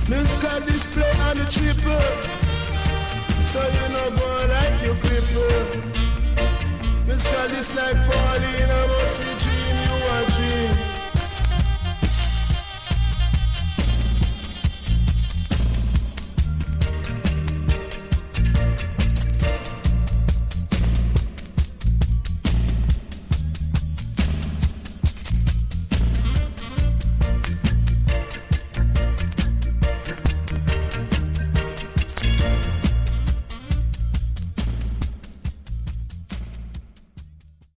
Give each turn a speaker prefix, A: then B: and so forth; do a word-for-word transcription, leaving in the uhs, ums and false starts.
A: Miss got display on the triple, so you know boy like you cripple. Miss got this like Pauline, I must see dream you a dream.